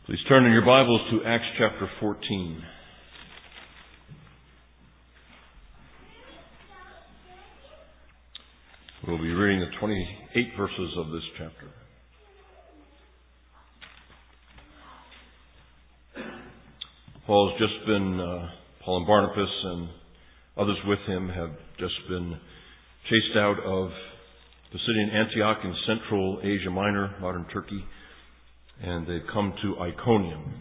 Please turn in your Bibles to Acts chapter 14. We'll be reading the 28 verses of this chapter. Paul and Barnabas and others with him have just been chased out of the city in Antioch in Central Asia Minor, modern Turkey, and they've come to Iconium.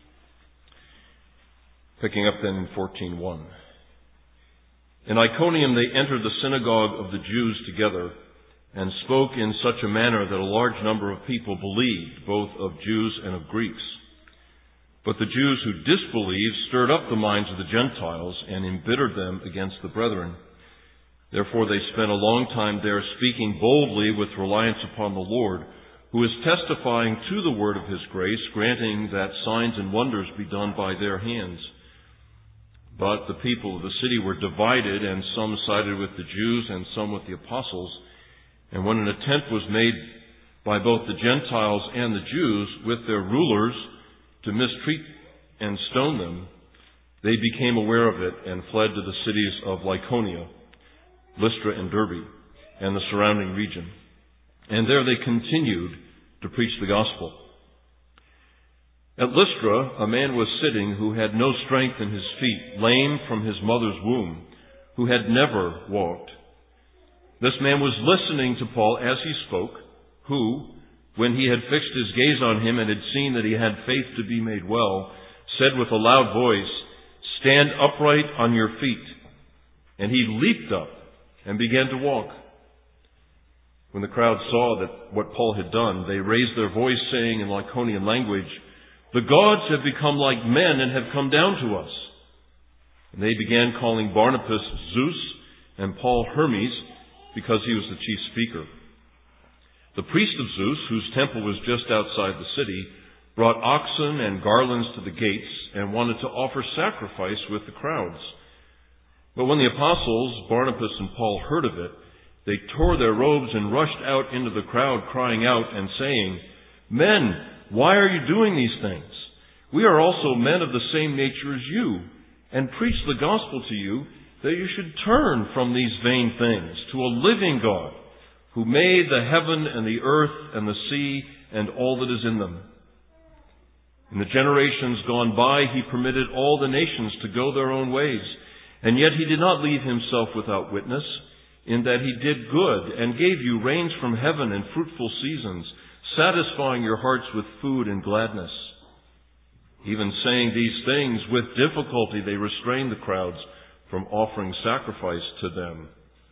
Picking up then in 14:1. In Iconium they entered the synagogue of the Jews together and spoke in such a manner that a large number of people believed, both of Jews and of Greeks. But the Jews who disbelieved stirred up the minds of the Gentiles and embittered them against the brethren. Therefore they spent a long time there, speaking boldly with reliance upon the Lord, who is testifying to the word of his grace, granting that signs and wonders be done by their hands. But the people of the city were divided, and some sided with the Jews and some with the apostles. And when an attempt was made by both the Gentiles and the Jews with their rulers to mistreat and stone them, they became aware of it and fled to the cities of Lycaonia, Lystra and Derbe, and the surrounding region. And there they continued to preach the gospel. At Lystra, a man was sitting who had no strength in his feet, lame from his mother's womb, who had never walked. This man was listening to Paul as he spoke, who, when he had fixed his gaze on him and had seen that he had faith to be made well, said with a loud voice, "Stand upright on your feet." And he leaped up and began to walk. When the crowd saw that what Paul had done, they raised their voice, saying in Lycaonian language, "The gods have become like men and have come down to us." And they began calling Barnabas Zeus and Paul Hermes, because he was the chief speaker. The priest of Zeus, whose temple was just outside the city, brought oxen and garlands to the gates and wanted to offer sacrifice with the crowds. But when the apostles, Barnabas and Paul, heard of it, they tore their robes and rushed out into the crowd, crying out and saying, "Men, why are you doing these things? We are also men of the same nature as you, and preach the gospel to you, that you should turn from these vain things to a living God, who made the heaven and the earth and the sea and all that is in them. In the generations gone by, he permitted all the nations to go their own ways, and yet he did not leave himself without witness, in that he did good and gave you rains from heaven and fruitful seasons, satisfying your hearts with food and gladness." Even saying these things, with difficulty they restrained the crowds from offering sacrifice to them.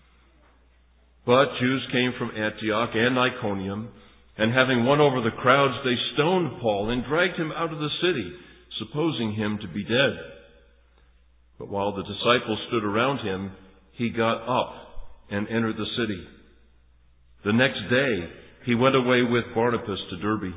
But Jews came from Antioch and Iconium, and having won over the crowds, they stoned Paul and dragged him out of the city, supposing him to be dead. But while the disciples stood around him, he got up and entered the city. The next day, he went away with Barnabas to Derbe.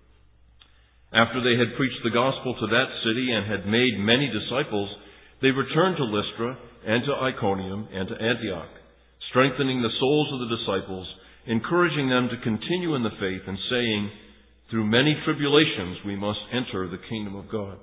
After they had preached the gospel to that city and had made many disciples, they returned to Lystra and to Iconium and to Antioch, strengthening the souls of the disciples, encouraging them to continue in the faith, and saying, "Through many tribulations we must enter the kingdom of God."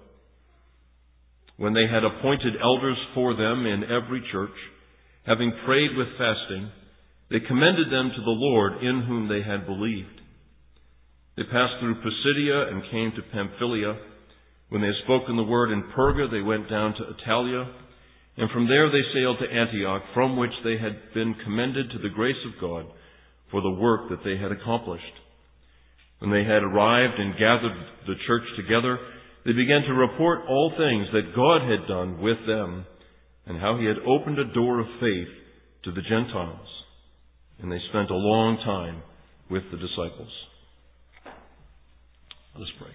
When they had appointed elders for them in every church, having prayed with fasting, they commended them to the Lord in whom they had believed. They passed through Pisidia and came to Pamphylia. When they had spoken the word in Perga, they went down to Italia, and from there they sailed to Antioch, from which they had been commended to the grace of God for the work that they had accomplished. When they had arrived and gathered the church together, they began to report all things that God had done with them, and how he had opened a door of faith to the Gentiles. And they spent a long time with the disciples. Let us pray.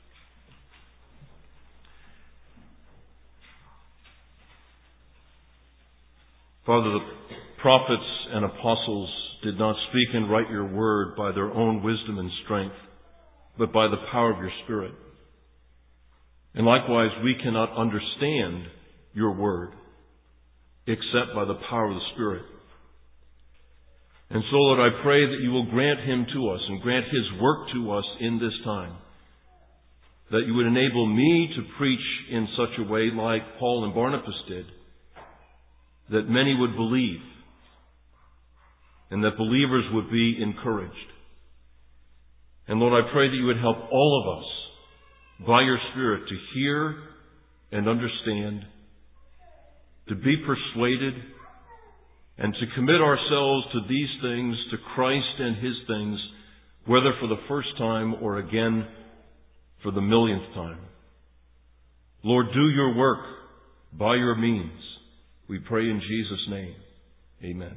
Father, the prophets and apostles did not speak and write your word by their own wisdom and strength, but by the power of your Spirit. And likewise, we cannot understand your word except by the power of the Spirit. And so, Lord, I pray that you will grant him to us and grant his work to us in this time, that you would enable me to preach in such a way like Paul and Barnabas did, that many would believe, and that believers would be encouraged. And Lord, I pray that you would help all of us, by your Spirit, to hear and understand, to be persuaded, and to commit ourselves to these things, to Christ and His things, whether for the first time or again for the millionth time. Lord, do your work by your means. We pray in Jesus' name. Amen.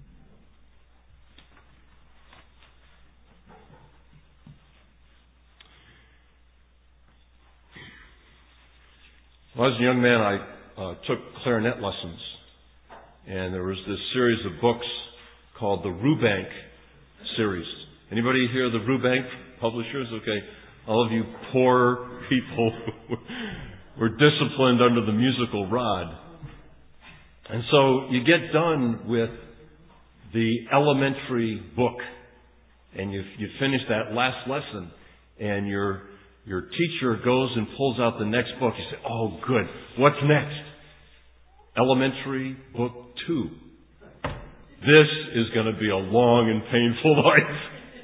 When I was a young man, I took clarinet lessons. And there was this series of books called the Rubank series. Anybody hear of the Rubank publishers? Okay. All of you poor people were disciplined under the musical rod. And so you get done with the elementary book, and you finish that last lesson, and your teacher goes and pulls out the next book. You say, oh, good. What's next? Elementary book 2. This is going to be a long and painful life.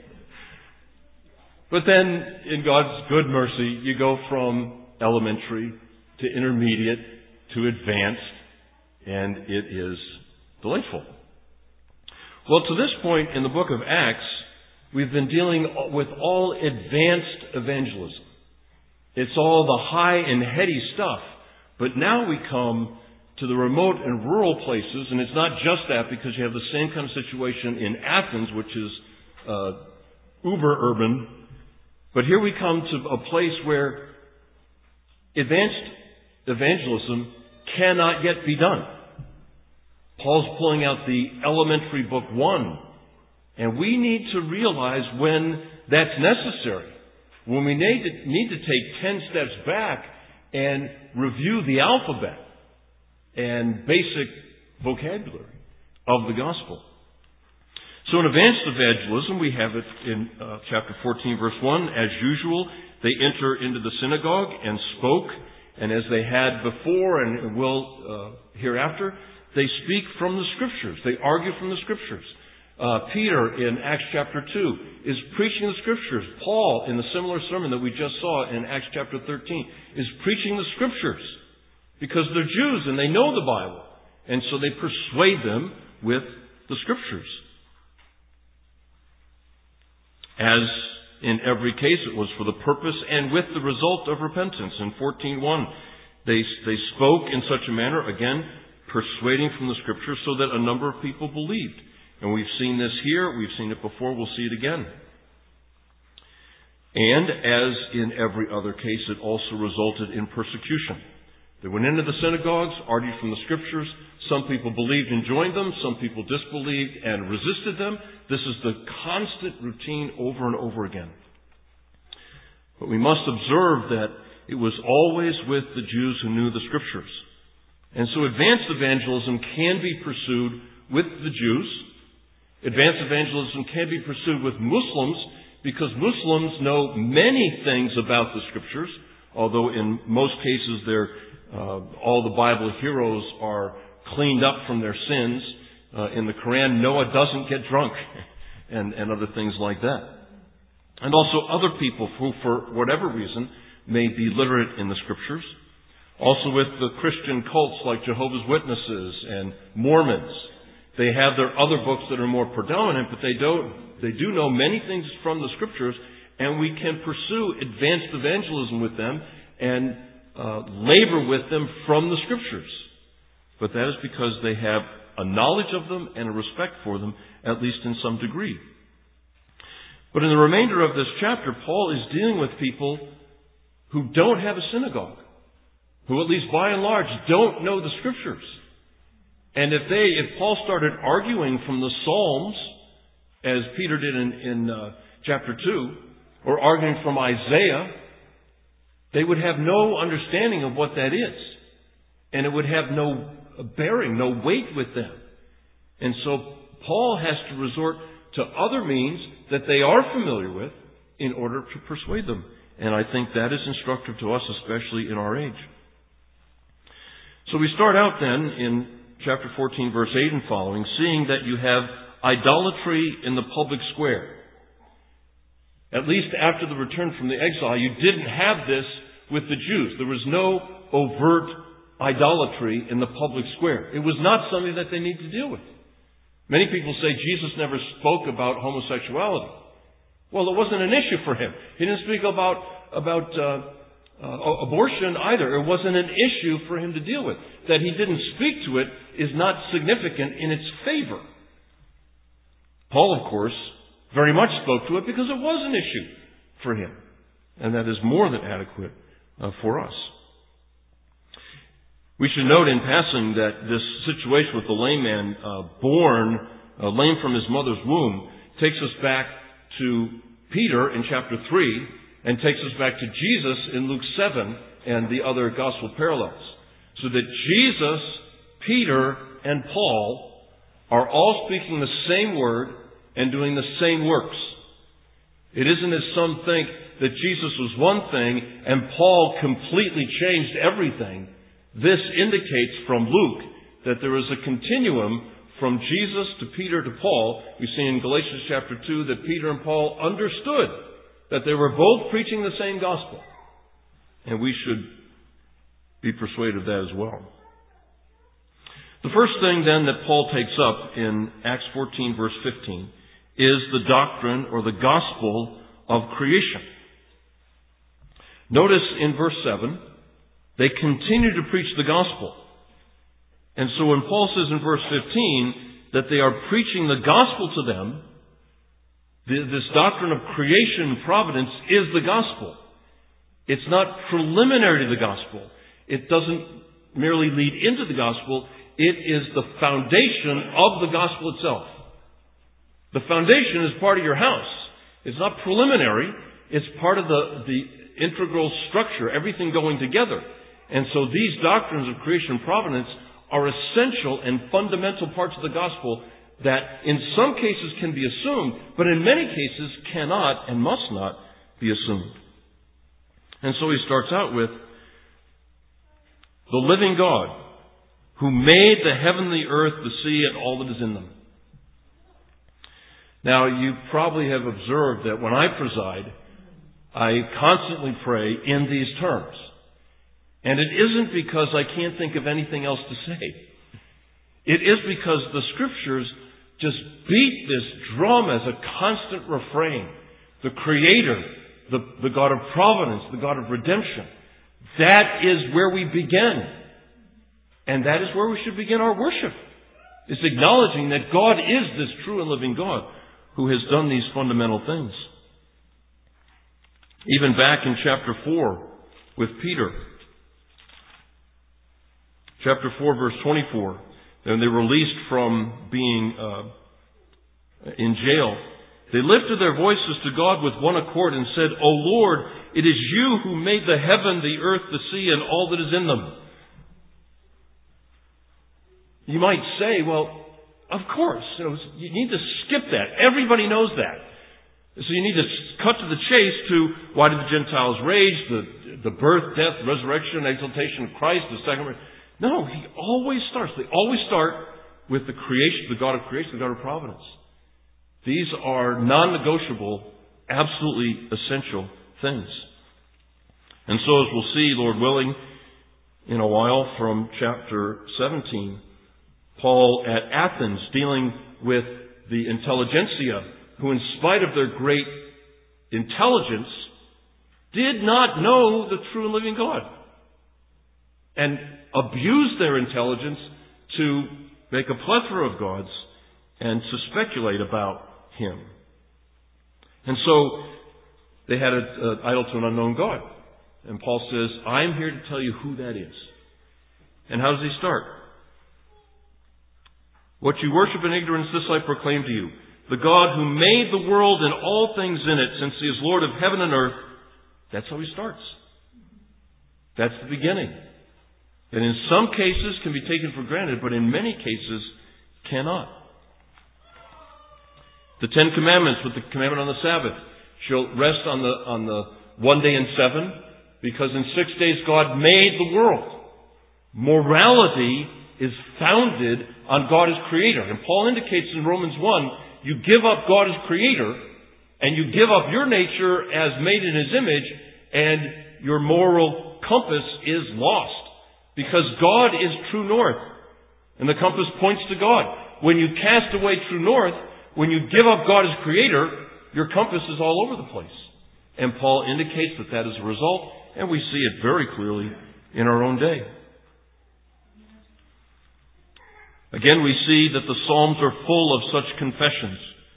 But then, in God's good mercy, you go from elementary to intermediate to advanced, and it is delightful. Well, to this point in the book of Acts, we've been dealing with all advanced evangelism. It's all the high and heady stuff. But now we come to the remote and rural places, and it's not just that, because you have the same kind of situation in Athens, which is uber urban. But here we come to a place where advanced evangelism cannot yet be done. Paul's pulling out the elementary book 1, and we need to realize when that's necessary, when we need to take 10 steps back and review the alphabet and basic vocabulary of the gospel. So in advanced evangelism, we have it in chapter 14, verse 1. As usual, they enter into the synagogue and spoke, and as they had before and will hereafter, they speak from the Scriptures. They argue from the Scriptures. Peter in Acts chapter 2 is preaching the Scriptures. Paul, in the similar sermon that we just saw in Acts chapter 13, is preaching the Scriptures because they're Jews and they know the Bible. And so they persuade them with the Scriptures. As in every case, it was for the purpose and with the result of repentance. In 14:1, they spoke in such a manner, again, persuading from the Scriptures so that a number of people believed. And we've seen this here, we've seen it before, we'll see it again. And as in every other case, it also resulted in persecution. They went into the synagogues, argued from the Scriptures. Some people believed and joined them. Some people disbelieved and resisted them. This is the constant routine over and over again. But we must observe that it was always with the Jews who knew the Scriptures. And so advanced evangelism can be pursued with the Jews. Advanced evangelism can be pursued with Muslims because Muslims know many things about the Scriptures, although in most cases all the Bible heroes are cleaned up from their sins. In the Quran, Noah doesn't get drunk and other things like that. And also other people who, for whatever reason, may be literate in the Scriptures. Also with the Christian cults like Jehovah's Witnesses and Mormons. They have their other books that are more predominant, but they do know many things from the Scriptures, and we can pursue advanced evangelism with them and labor with them from the Scriptures. But that is because they have a knowledge of them and a respect for them, at least in some degree. But in the remainder of this chapter, Paul is dealing with people who don't have a synagogue, who at least by and large don't know the Scriptures. And if Paul started arguing from the Psalms, as Peter did in chapter 2, or arguing from Isaiah, they would have no understanding of what that is. And it would have no bearing, no weight with them. And so Paul has to resort to other means that they are familiar with in order to persuade them. And I think that is instructive to us, especially in our age. So we start out then in chapter 14, verse 8 and following, seeing that you have idolatry in the public square. At least after the return from the exile, you didn't have this with the Jews. There was no overt idolatry in the public square. It was not something that they need to deal with. Many people say Jesus never spoke about homosexuality. Well, it wasn't an issue for him. He didn't speak about abortion either. It wasn't an issue for him to deal with. That he didn't speak to it is not significant in its favor. Paul, of course, very much spoke to it because it was an issue for him. And that is more than adequate for us. We should note in passing that this situation with the lame man born lame from his mother's womb takes us back to Peter in chapter 3 and takes us back to Jesus in Luke 7 and the other gospel parallels. So that Jesus, Peter, and Paul are all speaking the same word and doing the same works. It isn't as some think that Jesus was one thing and Paul completely changed everything. This indicates from Luke that there is a continuum from Jesus to Peter to Paul. We see in Galatians chapter 2 that Peter and Paul understood that they were both preaching the same gospel. And we should be persuaded of that as well. The first thing then that Paul takes up in Acts 14 verse 15 is the doctrine or the gospel of creation. Notice in verse 7, they continue to preach the gospel. And so when Paul says in verse 15 that they are preaching the gospel to them, this doctrine of creation and providence is the gospel. It's not preliminary to the gospel. It doesn't merely lead into the gospel. It is the foundation of the gospel itself. The foundation is part of your house. It's not preliminary. It's part of the integral structure, everything going together. And so these doctrines of creation and providence are essential and fundamental parts of the gospel that in some cases can be assumed, but in many cases cannot and must not be assumed. And so he starts out with the living God who made the heaven, the earth, the sea, and all that is in them. Now, you probably have observed that when I preside, I constantly pray in these terms. And it isn't because I can't think of anything else to say. It is because the Scriptures just beat this drum as a constant refrain. The Creator, the God of providence, the God of redemption. That is where we begin. And that is where we should begin our worship. It's acknowledging that God is this true and living God who has done these fundamental things. Even back in chapter 4 with Peter. Chapter 4, verse 24. When they were released from being in jail, they lifted their voices to God with one accord and said, O Lord, it is you who made the heaven, the earth, the sea, and all that is in them. You might say, well, of course, you need to skip that. Everybody knows that. So you need to cut to the chase to why did the Gentiles rage, the birth, death, resurrection, exaltation of Christ, the second. No, they always start with the creation, the God of creation, the God of providence. These are non-negotiable, absolutely essential things. And so as we'll see, Lord willing, in a while from chapter 17, Paul at Athens dealing with the intelligentsia who in spite of their great intelligence did not know the true and living God and abused their intelligence to make a plethora of gods and to speculate about Him. And so they had an idol to an unknown God. And Paul says, I'm here to tell you who that is. And how does he start? What you worship in ignorance, this I proclaim to you. The God who made the world and all things in it, since He is Lord of heaven and earth. That's how he starts. That's the beginning. That in some cases can be taken for granted, but in many cases cannot. The Ten Commandments with the commandment on the Sabbath. shall rest on the one day in 7, because in 6 days God made the world. Morality is founded on God as creator. And Paul indicates in Romans 1, you give up God as creator, and you give up your nature as made in His image, and your moral compass is lost. Because God is true north, and the compass points to God. When you cast away true north, when you give up God as creator, your compass is all over the place. And Paul indicates that that is a result, and we see it very clearly in our own day. Again, we see that the Psalms are full of such confessions.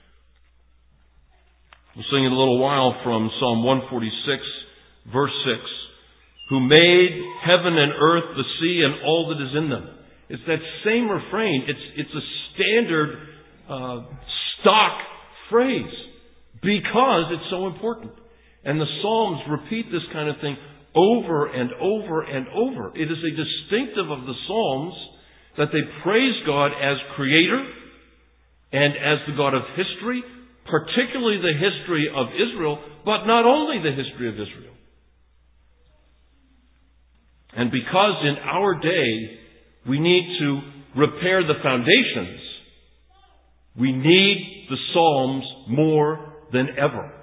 We'll sing in a little while from Psalm 146, verse 6. Who made heaven and earth, the sea, and all that is in them. It's that same refrain. It's a standard stock phrase because it's so important. And the Psalms repeat this kind of thing over and over and over. It is a distinctive of the Psalms that they praise God as creator and as the God of history, particularly the history of Israel, but not only the history of Israel. And because in our day we need to repair the foundations, we need the Psalms more than ever.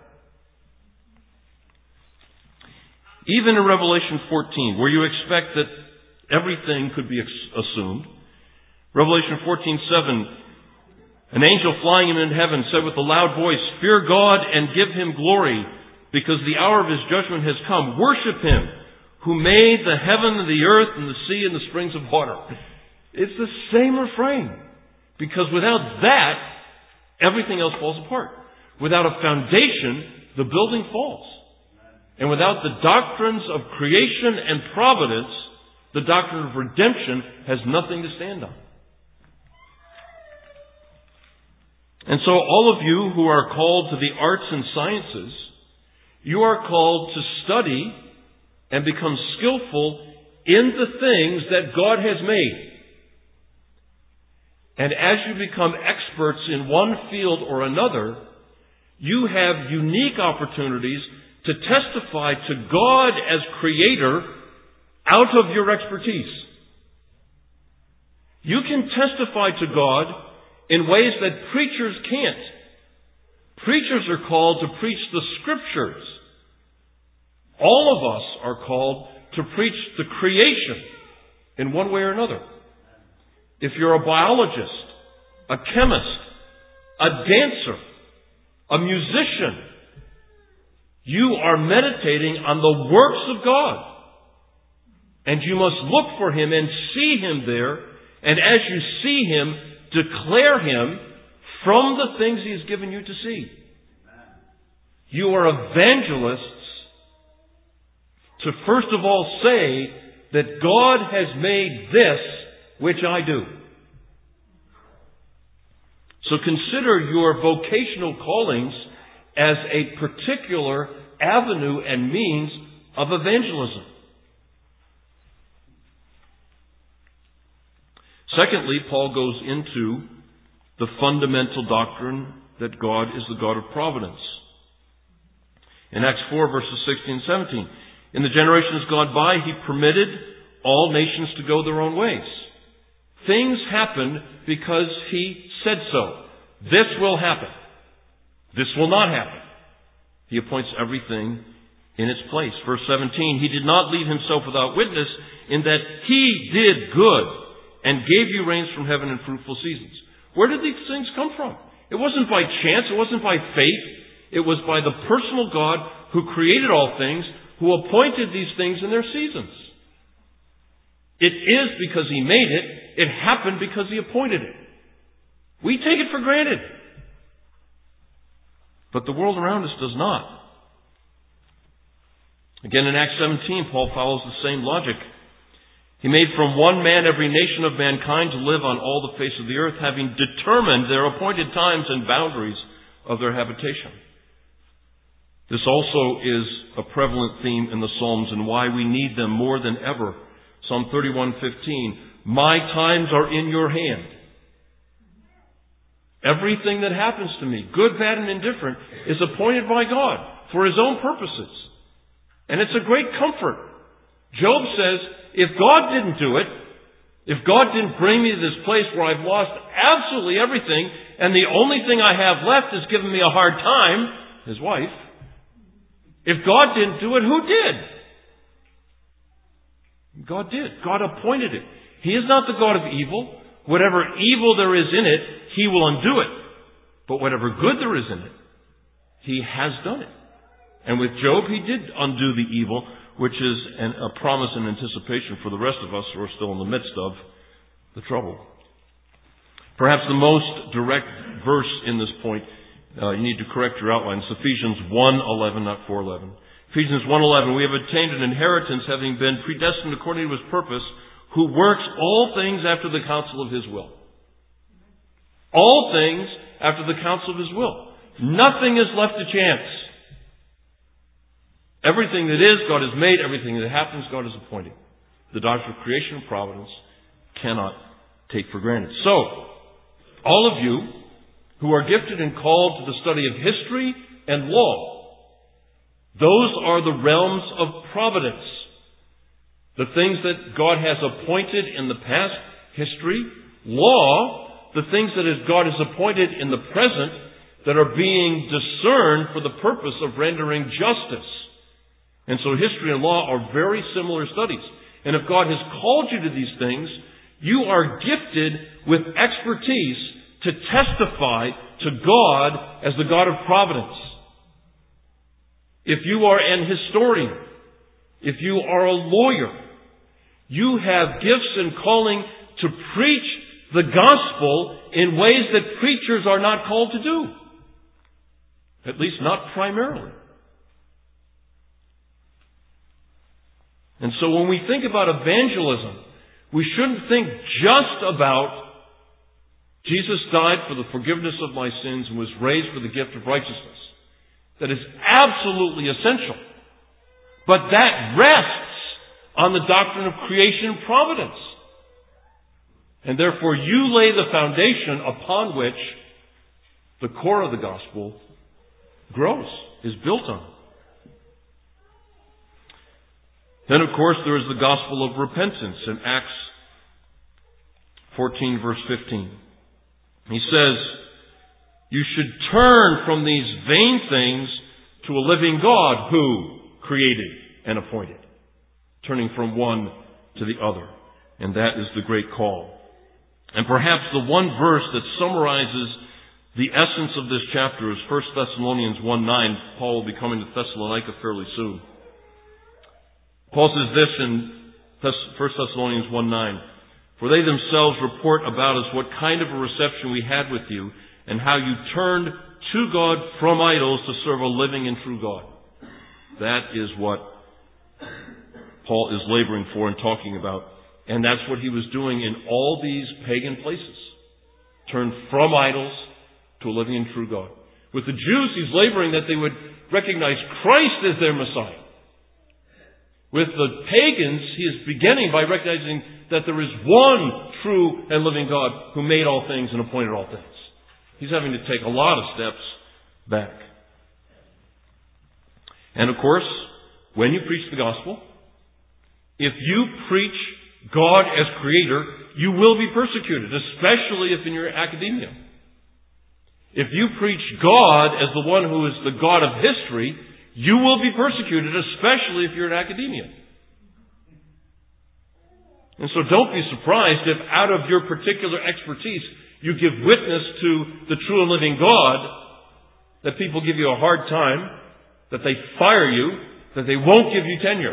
Even in Revelation 14, where you expect that everything could be assumed, Revelation 14:7, an angel flying in heaven said with a loud voice, "Fear God and give Him glory, because the hour of His judgment has come. Worship Him, who made the heaven and the earth and the sea and the springs of water." It's the same refrain. Because without that, everything else falls apart. Without a foundation, the building falls. And without the doctrines of creation and providence, the doctrine of redemption has nothing to stand on. And so all of you who are called to the arts and sciences, you are called to study and become skillful in the things that God has made. And as you become experts in one field or another, you have unique opportunities to testify to God as creator out of your expertise. You can testify to God in ways that preachers can't. Preachers are called to preach the Scriptures. All of us are called to preach the creation in one way or another. If you're a biologist, a chemist, a dancer, a musician, you are meditating on the works of God. And you must look for Him and see Him there. And as you see Him, declare Him from the things He has given you to see. You are evangelists to first of all say that God has made this which I do. So consider your vocational callings as a particular avenue and means of evangelism. Secondly, Paul goes into the fundamental doctrine that God is the God of providence. In Acts 4, verses 16 and 17, in the generations gone by, He permitted all nations to go their own ways. Things happen because He said so. This will happen. This will not happen. He appoints everything in its place. Verse 17, He did not leave Himself without witness, in that He did good and gave you rains from heaven and fruitful seasons. Where did these things come from? It wasn't by chance. It wasn't by fate. It was by the personal God who created all things, who appointed these things in their seasons. It is because He made it. It happened because He appointed it. We take it for granted. But the world around us does not. Again, in Acts 17, Paul follows the same logic. He made from one man every nation of mankind to live on all the face of the earth, having determined their appointed times and boundaries of their habitation. This also is a prevalent theme in the Psalms and why we need them more than ever. Psalm 31:15, "My times are in your hand. Everything that happens to me, good, bad, and indifferent, is appointed by God for His own purposes. And it's a great comfort. Job says, if God didn't do it, if God didn't bring me to this place where I've lost absolutely everything, and the only thing I have left is giving me a hard time, his wife, if God didn't do it, who did? God did. God appointed it. He is not the God of evil. Whatever evil there is in it, He will undo it. But whatever good there is in it, He has done it. And with Job, He did undo the evil, which is a promise and anticipation for the rest of us who are still in the midst of the trouble. Perhaps the most direct verse in this point, you need to correct your outline. It's Ephesians 1:11, not 4:11. Ephesians 1:11, we have obtained an inheritance, having been predestined according to His purpose, who works all things after the counsel of His will. All things after the counsel of His will. Nothing is left to chance. Everything that is, God has made. Everything that happens, God has appointed. The doctrine of creation and providence cannot take for granted. So, all of you who are gifted and called to the study of history and law, those are the realms of providence. The things that God has appointed in the past history, law, the things that God has appointed in the present that are being discerned for the purpose of rendering justice. And so history and law are very similar studies. And if God has called you to these things, you are gifted with expertise to testify to God as the God of providence. If you are an historian, if you are a lawyer, you have gifts and calling to preach the gospel in ways that preachers are not called to do. At least not primarily. And so when we think about evangelism, we shouldn't think just about Jesus died for the forgiveness of my sins and was raised for the gift of righteousness. That is absolutely essential. But that rests on the doctrine of creation and providence. And therefore you lay the foundation upon which the core of the gospel grows, is built on. Then, of course, there is the gospel of repentance in Acts 14, verse 15. He says, you should turn from these vain things to a living God who created and appointed. Turning from one to the other. And that is the great call. And perhaps the one verse that summarizes the essence of this chapter is 1 Thessalonians 1:9. Paul will be coming to Thessalonica fairly soon. Paul says this in 1 Thessalonians 1:9. For they themselves report about us what kind of a reception we had with you, and how you turned to God from idols to serve a living and true God. That is what Paul is laboring for and talking about. And that's what he was doing in all these pagan places. Turned from idols to a living and true God. With the Jews, he's laboring that they would recognize Christ as their Messiah. With the pagans, he is beginning by recognizing that there is one true and living God who made all things and appointed all things. He's having to take a lot of steps back. And of course, when you preach the gospel, if you preach God as creator, you will be persecuted, especially if in your academia. If you preach God as the one who is the God of history, you will be persecuted, especially if you're in academia. And so don't be surprised if out of your particular expertise you give witness to the true and living God, that people give you a hard time, that they fire you, that they won't give you tenure.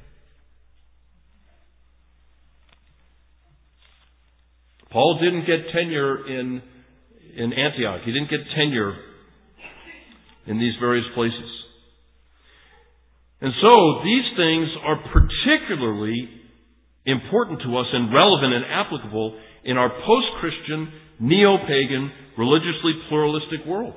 Paul didn't get tenure in Antioch. He didn't get tenure in these various places. And so these things are particularly important to us and relevant and applicable in our post-Christian, neo-pagan, religiously pluralistic world.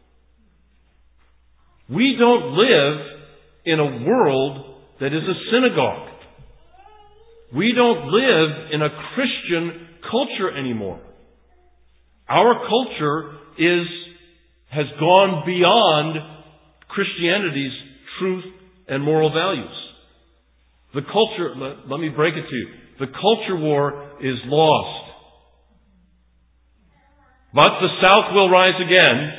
We don't live in a world that is a synagogue. We don't live in a Christian culture anymore. Our culture has gone beyond Christianity's truth and moral values. The culture, let me break it to you, the culture war is lost. But the South will rise again.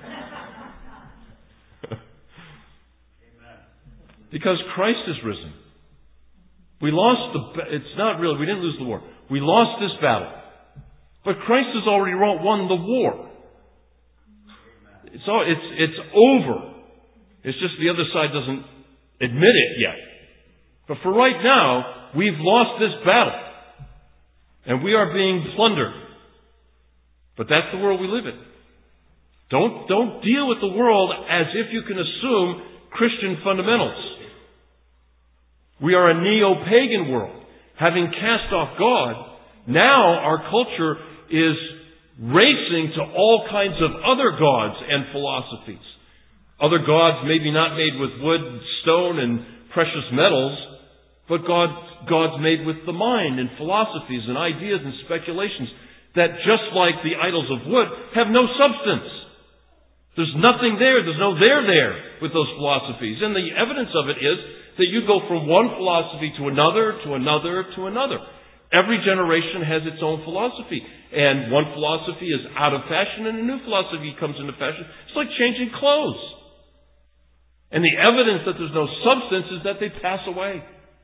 Because Christ is risen. We didn't lose the war. We lost this battle. But Christ has already won the war. It's over. It's just the other side doesn't admit it yet. But for right now, we've lost this battle. And we are being plundered. But that's the world we live in. Don't deal with the world as if you can assume Christian fundamentals. We are a neo-pagan world. Having cast off God, now our culture is racing to all kinds of other gods and philosophies. Other gods maybe not made with wood, stone, and precious metals, but gods made with the mind and philosophies and ideas and speculations that, just like the idols of wood, have no substance. There's nothing there. There's no there with those philosophies. And the evidence of it is that you go from one philosophy to another, to another, to another. Every generation has its own philosophy. And one philosophy is out of fashion and a new philosophy comes into fashion. It's like changing clothes. And the evidence that there's no substance is that they pass away.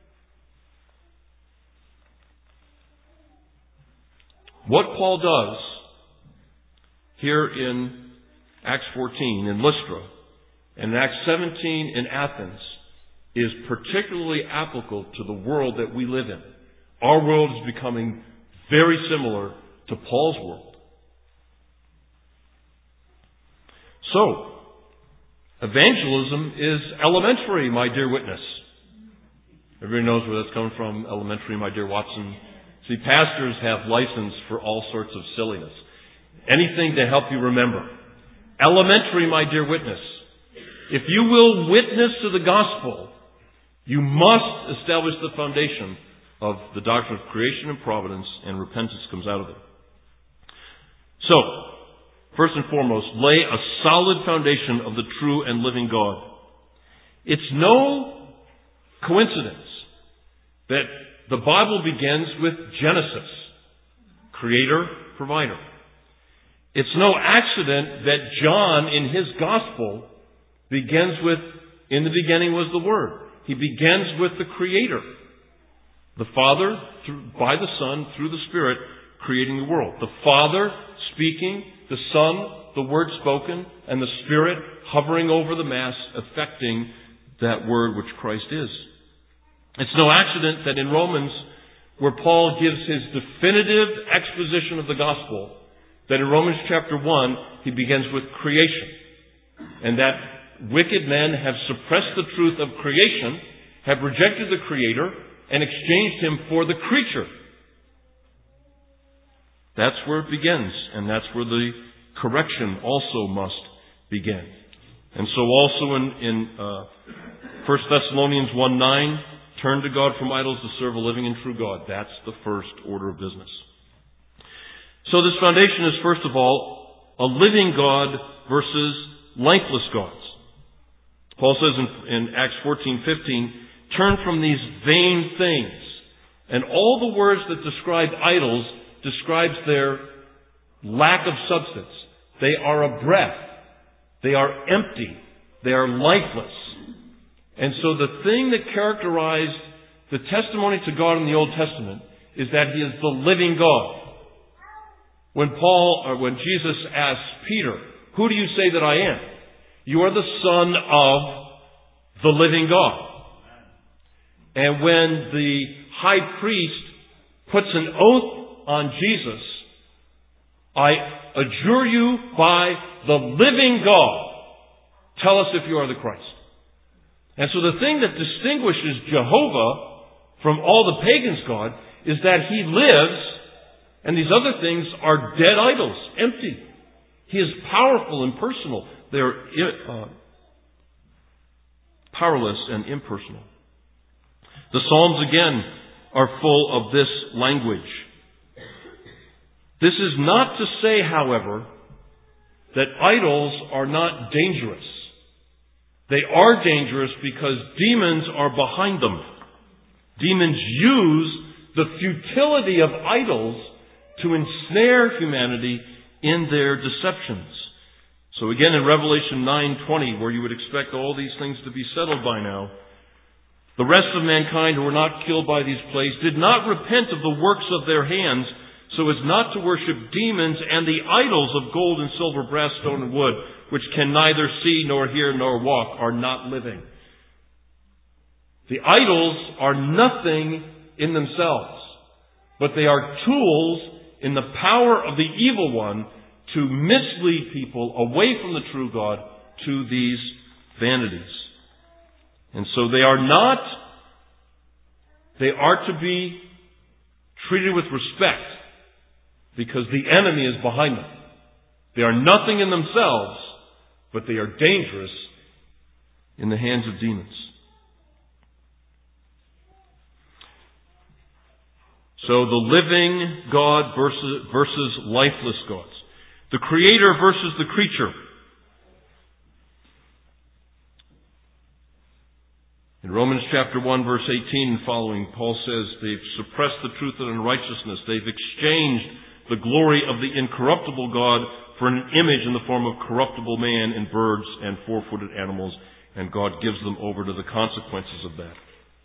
What Paul does here in Acts 14 in Lystra and in Acts 17 in Athens is particularly applicable to the world that we live in. Our world is becoming very similar to Paul's world. So, evangelism is elementary, my dear witness. Everybody knows where that's coming from, elementary, my dear Watson. See, pastors have license for all sorts of silliness. Anything to help you remember. Elementary, my dear witness. If you will witness to the gospel, you must establish the foundation of the doctrine of creation and providence, and repentance comes out of it. So, first and foremost, lay a solid foundation of the true and living God. It's no coincidence that the Bible begins with Genesis, creator, provider. It's no accident that John, in his gospel, begins with, in the beginning was the Word. He begins with the Creator. The Father, by the Son, through the Spirit, creating the world. The Father speaking, the Son, the Word spoken, and the Spirit hovering over the Mass, affecting that Word which Christ is. It's no accident that in Romans, where Paul gives his definitive exposition of the gospel, that in Romans chapter 1, he begins with creation. And that wicked men have suppressed the truth of creation, have rejected the Creator, and exchanged Him for the creature. That's where it begins, and that's where the correction also must begin. And so also in 1 Thessalonians 1:9, turn to God from idols to serve a living and true God. That's the first order of business. So this foundation is, first of all, a living God versus lifeless gods. Paul says in Acts 14:15, turn from these vain things. And all the words that describe idols describes their lack of substance. They are a breath. They are empty. They are lifeless. And so the thing that characterized the testimony to God in the Old Testament is that He is the living God. When Jesus asked Peter, who do you say that I am? You are the Son of the living God. And when the high priest puts an oath on Jesus, I adjure you by the living God, tell us if you are the Christ. And so the thing that distinguishes Jehovah from all the pagans' God is that He lives, and these other things are dead idols, empty. He is powerful and personal. They're powerless and impersonal. The Psalms, again, are full of this language. This is not to say, however, that idols are not dangerous. They are dangerous because demons are behind them. Demons use the futility of idols to ensnare humanity in their deceptions. So again in Revelation 9:20, where you would expect all these things to be settled by now, the rest of mankind who were not killed by these plagues did not repent of the works of their hands, so as not to worship demons and the idols of gold and silver, brass, stone, and wood, which can neither see nor hear nor walk, are not living. The idols are nothing in themselves, but they are tools in the power of the evil one to mislead people away from the true God to these vanities. And so they are to be treated with respect because the enemy is behind them. They are nothing in themselves, but they are dangerous in the hands of demons. So the living God versus lifeless gods. The creator versus the creature. In Romans chapter 1 verse 18 and following, Paul says they've suppressed the truth and unrighteousness. They've exchanged the glory of the incorruptible God for an image in the form of corruptible man and birds and four-footed animals, and God gives them over to the consequences of that.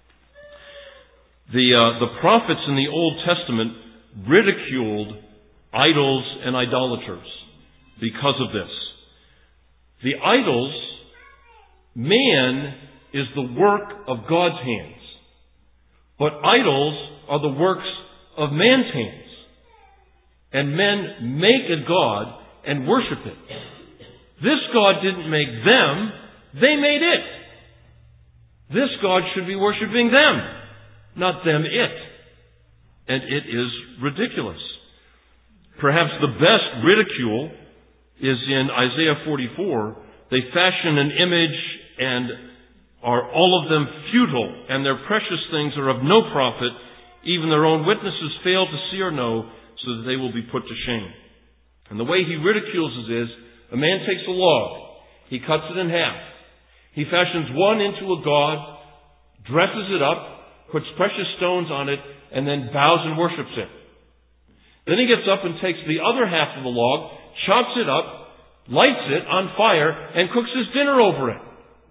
The prophets in the Old Testament ridiculed idols and idolaters because of this. The idols, man is the work of God's hands, but idols are the works of man's hands. And men make a god and worship it. This God didn't make them, they made it. This God should be worshiping them, not them it. And it is ridiculous. Perhaps the best ridicule is in Isaiah 44. They fashion an image and are all of them futile, and their precious things are of no profit. Even their own witnesses fail to see or know, so that they will be put to shame. And the way he ridicules it is, a man takes a log, he cuts it in half, he fashions one into a god, dresses it up, puts precious stones on it, and then bows and worships it. Then he gets up and takes the other half of the log, chops it up, lights it on fire, and cooks his dinner over it.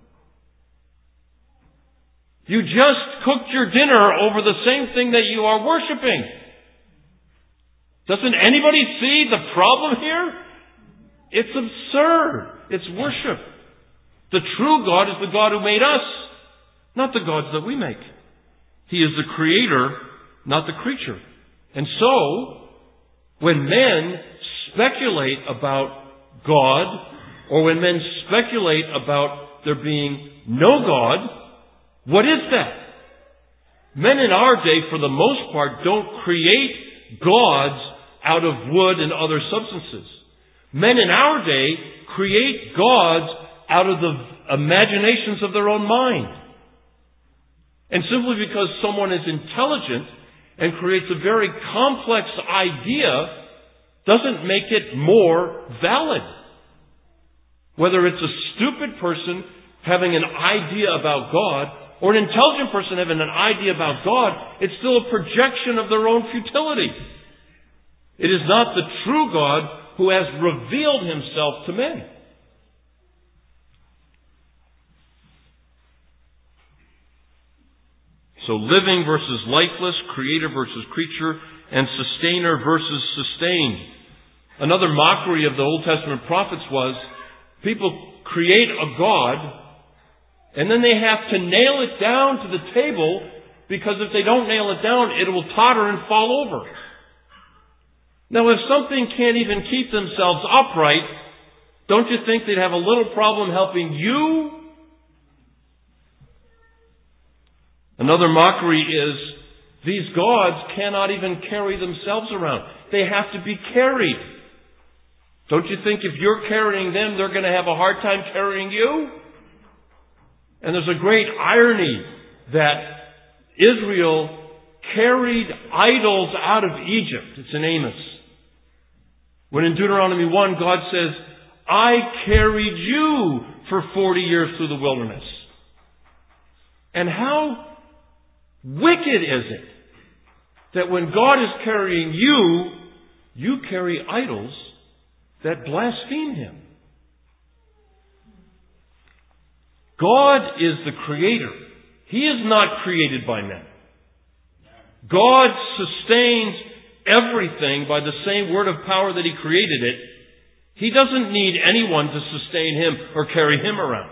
You just cooked your dinner over the same thing that you are worshiping. Doesn't anybody see the problem here? It's absurd. It's worship. The true God is the God who made us, not the gods that we make. He is the creator, not the creature. And so, when men speculate about God, or when men speculate about there being no God, what is that? Men in our day, for the most part, don't create gods out of wood and other substances. Men in our day create gods out of the imaginations of their own mind. And simply because someone is intelligent and creates a very complex idea doesn't make it more valid. Whether it's a stupid person having an idea about God or an intelligent person having an idea about God, it's still a projection of their own futility. It is not the true God who has revealed himself to men. So living versus lifeless, creator versus creature, and sustainer versus sustained. Another mockery of the Old Testament prophets was people create a God and then they have to nail it down to the table because if they don't nail it down, it will totter and fall over. Now, if something can't even keep themselves upright, don't you think they'd have a little problem helping you? Another mockery is these gods cannot even carry themselves around. They have to be carried. Don't you think if you're carrying them, they're going to have a hard time carrying you? And there's a great irony that Israel carried idols out of Egypt. It's in Amos. When in Deuteronomy 1, God says, I carried you for 40 years through the wilderness. And how wicked is it that when God is carrying you, you carry idols that blaspheme Him? God is the Creator. He is not created by men. God sustains everything by the same word of power that He created it. He doesn't need anyone to sustain Him or carry Him around.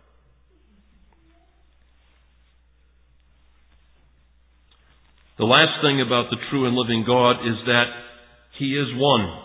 The last thing about the true and living God is that He is one.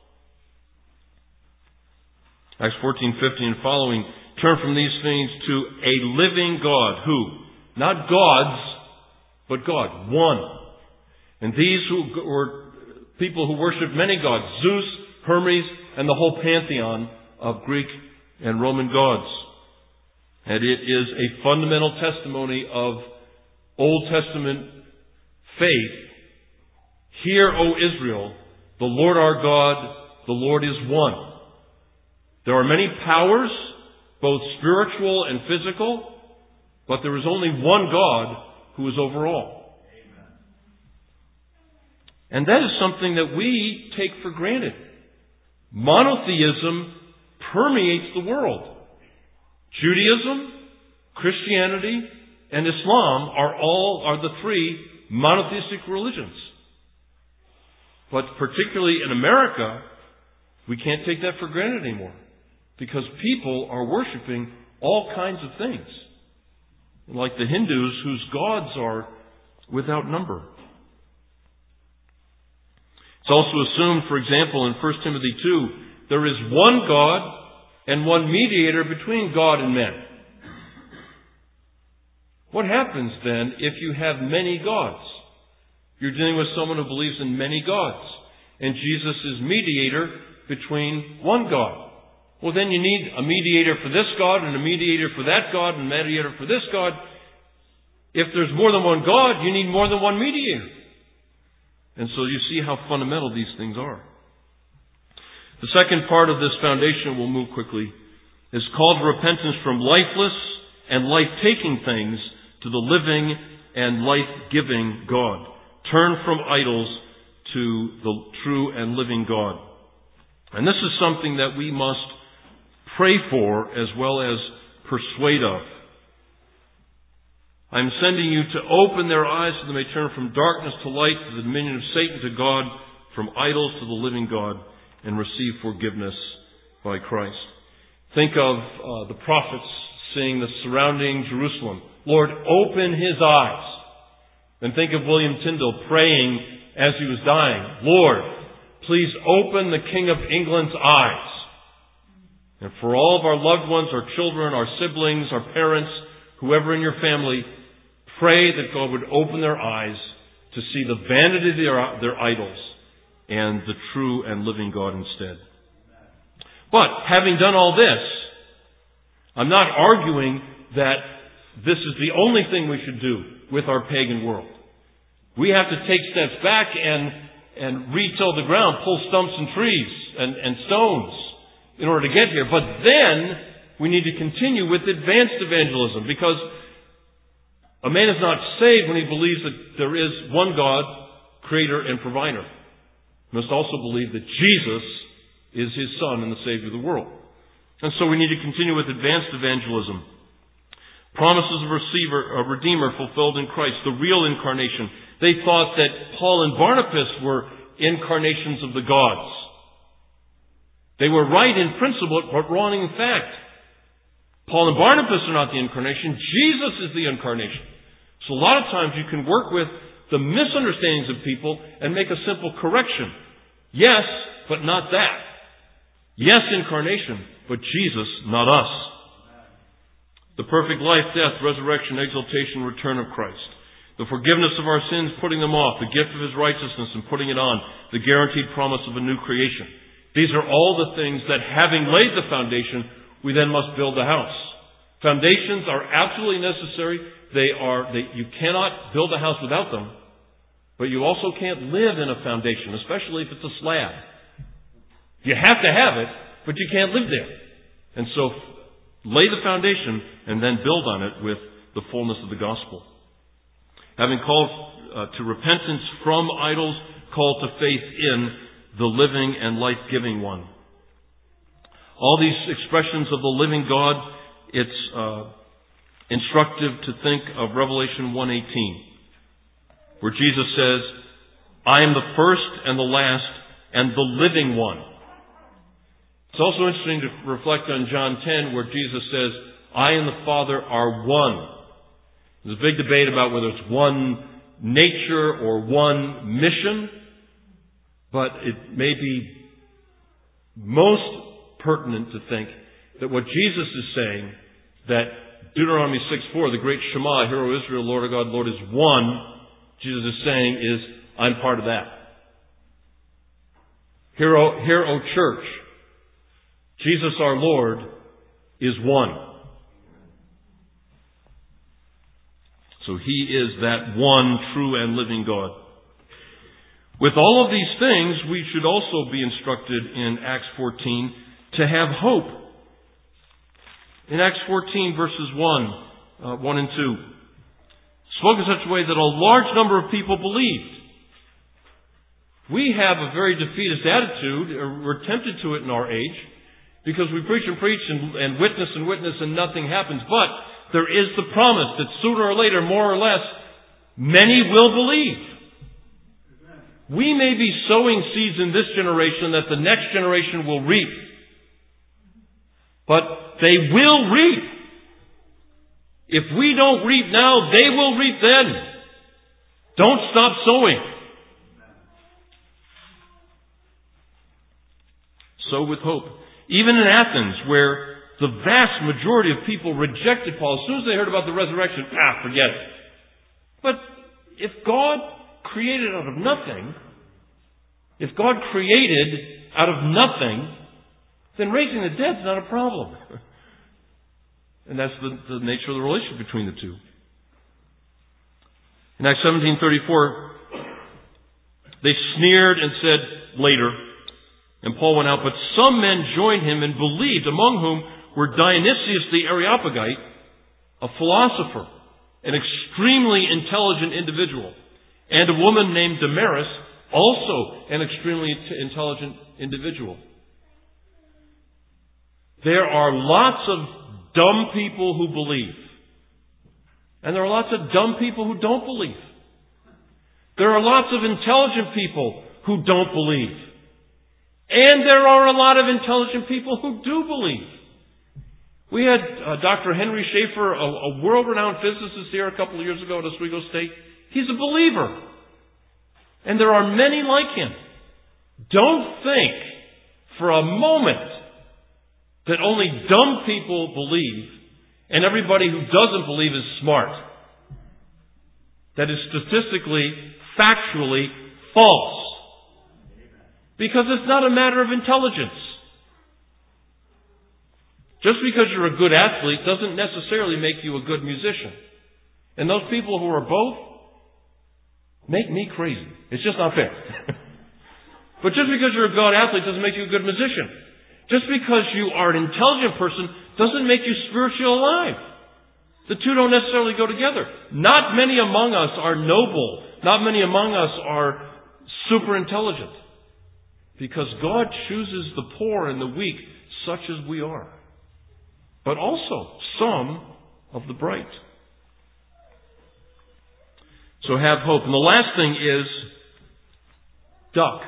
Acts 14:15 and following turn from these things to a living God. Who? Not gods, but God. One. And these who were people who worshiped many gods, Zeus, Hermes, and the whole pantheon of Greek and Roman gods. And it is a fundamental testimony of Old Testament faith. Hear, O Israel, the Lord our God, the Lord is one. There are many powers, both spiritual and physical, but there is only one God who is over all. And that is something that we take for granted. Monotheism permeates the world. Judaism, Christianity, and Islam are the three monotheistic religions. But particularly in America, we can't take that for granted anymore, because people are worshiping all kinds of things, like the Hindus, whose gods are without number. It's also assumed, for example, in 1 Timothy 2, there is one God and one mediator between God and men. What happens then if you have many gods? You're dealing with someone who believes in many gods, and Jesus is mediator between one God. Well, then you need a mediator for this God, and a mediator for that God, and a mediator for this God. If there's more than one God, you need more than one mediator. And so you see how fundamental these things are. The second part of this foundation, we'll move quickly, is called repentance from lifeless and life-taking things to the living and life-giving God. Turn from idols to the true and living God. And this is something that we must pray for as well as persuade of. I am sending you to open their eyes so they may turn from darkness to light, to the dominion of Satan to God, from idols to the living God, and receive forgiveness by Christ. Think of the prophets seeing the surrounding Jerusalem. Lord, open his eyes. Then think of William Tyndale praying as he was dying. Lord, please open the King of England's eyes. And for all of our loved ones, our children, our siblings, our parents, whoever in your family, pray that God would open their eyes to see the vanity of their idols and the true and living God instead. But having done all this, I'm not arguing that this is the only thing we should do with our pagan world. We have to take steps back and re-till the ground, pull stumps and trees and stones in order to get here. But then we need to continue with advanced evangelism, because a man is not saved when he believes that there is one God, creator and provider. He must also believe that Jesus is his Son and the Savior of the world. And so we need to continue with advanced evangelism. Promises of a Redeemer fulfilled in Christ, the real incarnation. They thought that Paul and Barnabas were incarnations of the gods. They were right in principle, but wrong in fact. Paul and Barnabas are not the incarnation. Jesus is the incarnation. So a lot of times you can work with the misunderstandings of people and make a simple correction. Yes, but not that. Yes, incarnation, but Jesus, not us. The perfect life, death, resurrection, exaltation, return of Christ. The forgiveness of our sins, putting them off. The gift of his righteousness and putting it on. The guaranteed promise of a new creation. These are all the things that, having laid the foundation, we then must build the house. Foundations are absolutely necessary. You cannot build a house without them. But you also can't live in a foundation, especially if it's a slab. You have to have it, but you can't live there. And so lay the foundation and then build on it with the fullness of the gospel. Having called to repentance from idols, call to faith in the living and life-giving one. All these expressions of the living God, it's instructive to think of Revelation 1:18, where Jesus says, I am the first and the last and the living one. It's also interesting to reflect on John 10, where Jesus says, I and the Father are one. There's a big debate about whether it's one nature or one mission, but it may be most pertinent to think that what Jesus is saying, that Deuteronomy 6:4, the great Shema, Hear, O Israel, Lord our God, Lord is one, Jesus is saying is, I'm part of that. Hear, O church, Jesus our Lord is one. So He is that one true and living God. With all of these things, we should also be instructed in Acts 14 to have hope. In Acts 14 verses 1 and 2, spoke in such a way that a large number of people believed. We have a very defeatist attitude, or we're tempted to it in our age, because we preach and witness and nothing happens. But there is the promise that sooner or later, more or less, many will believe. We may be sowing seeds in this generation that the next generation will reap. But they will reap. If we don't reap now, they will reap then. Don't stop sowing. So with hope. Even in Athens, where the vast majority of people rejected Paul, as soon as they heard about the resurrection, forget it. But if God created out of nothing, then raising the dead is not a problem. And that's the nature of the relationship between the two. In Acts 17:34, they sneered and said later, and Paul went out, but some men joined him and believed, among whom were Dionysius the Areopagite, a philosopher, an extremely intelligent individual, and a woman named Damaris, also an extremely intelligent individual. There are lots of dumb people who believe. And there are lots of dumb people who don't believe. There are lots of intelligent people who don't believe. And there are a lot of intelligent people who do believe. We had Dr. Henry Schaefer, a world-renowned physicist here a couple of years ago at Oswego State. He's a believer. And there are many like him. Don't think for a moment that only dumb people believe and everybody who doesn't believe is smart. That is statistically, factually false. Because it's not a matter of intelligence. Just because you're a good athlete doesn't necessarily make you a good musician. And those people who are both make me crazy. It's just not fair. But just because you're a good athlete doesn't make you a good musician. Just because you are an intelligent person doesn't make you spiritually alive. The two don't necessarily go together. Not many among us are noble. Not many among us are super intelligent. Because God chooses the poor and the weak such as we are. But also some of the bright. So have hope. And the last thing is duck.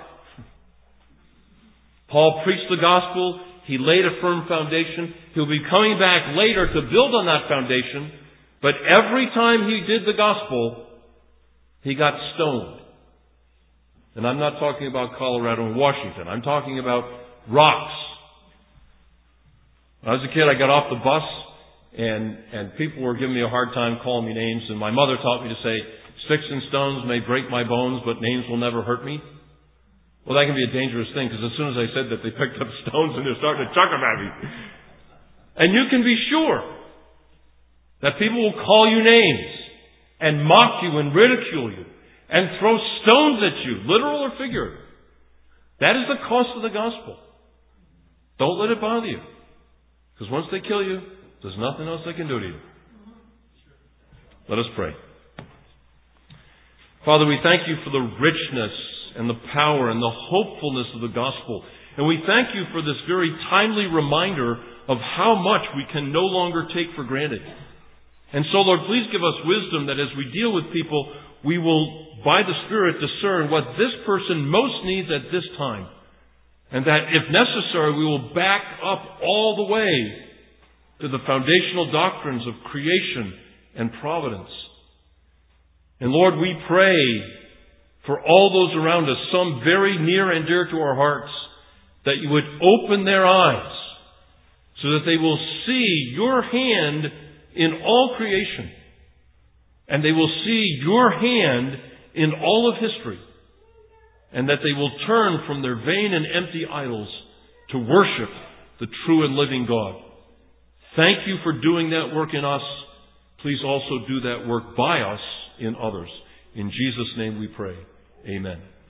Paul preached the gospel. He laid a firm foundation. He'll be coming back later to build on that foundation. But every time he did the gospel, he got stoned. And I'm not talking about Colorado and Washington. I'm talking about rocks. When I was a kid, I got off the bus, and people were giving me a hard time calling me names. And my mother taught me to say, sticks and stones may break my bones, but names will never hurt me. Well, that can be a dangerous thing, because as soon as I said that, they picked up stones and they're starting to chuck them at me. And you can be sure that people will call you names and mock you and ridicule you and throw stones at you, literal or figurative. That is the cost of the gospel. Don't let it bother you. Because once they kill you, there's nothing else they can do to you. Let us pray. Father, we thank you for the richness and the power and the hopefulness of the gospel. And we thank you for this very timely reminder of how much we can no longer take for granted. And so, Lord, please give us wisdom that as we deal with people, we will, by the Spirit, discern what this person most needs at this time. And that, if necessary, we will back up all the way to the foundational doctrines of creation and providence. And Lord, we pray for all those around us, some very near and dear to our hearts, that you would open their eyes so that they will see your hand in all creation. And they will see your hand in all of history. And that they will turn from their vain and empty idols to worship the true and living God. Thank you for doing that work in us. Please also do that work by us in others. In Jesus' name we pray. Amen.